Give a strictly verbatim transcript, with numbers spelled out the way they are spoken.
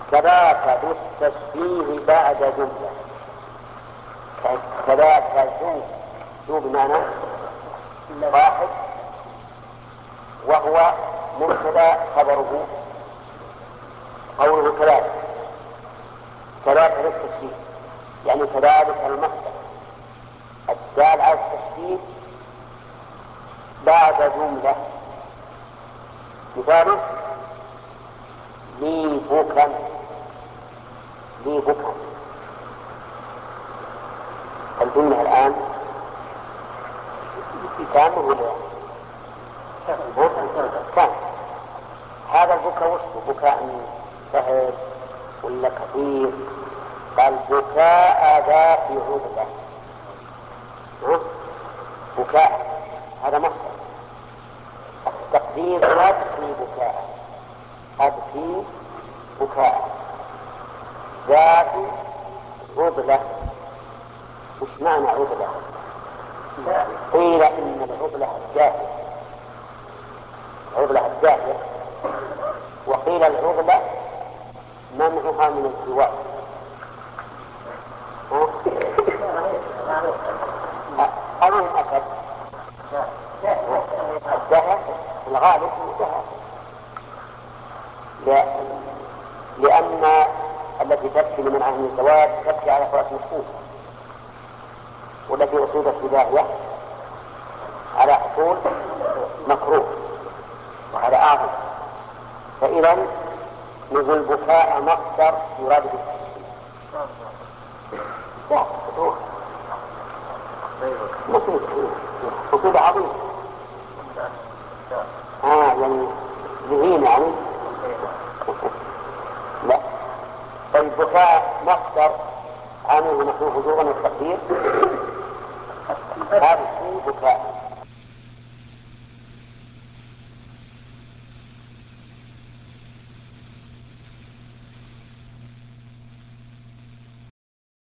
كذاك بالتشبيه بعد جملة. كذاك ذو ذو بمعنى واحد، وهو مبتدا خبره. قوله كذلك كذلك للتشبيه يعني كذلك المصدر الدال على التشبيه بعد جملة. مثاله لي بكا لي بكا. الجملة الآن تامه ولا كان هذا البكاء وصفه بكاء سهل ولا كثير؟ قال بكاء ذا في عضلة. بكاء هذا مصدر. التقدير أبكي بكاء أبكي بكاء ذات عضلة. وش معنى عضلة؟ قيل إن العضلة الداهية عضلة الداهية، وقيل العضلة منعها من الزواج. أين أسد؟ الدهى في الغالب الدهى لأن التي تبكي لمنعها من الزواج تبكي على فراش مكفوف، والتي أصيبت بداهية على حصول مكروه، وهذا أعظم. فإذا نقول بكاء مصدر يراد بالتشبيه. لا فتوح مصيبة مصيبة عظيمة. آه يعني ذهين يعني لا. طيب بكاء مصدر عامله محذوف وجوبا والتقدير هذا بكاء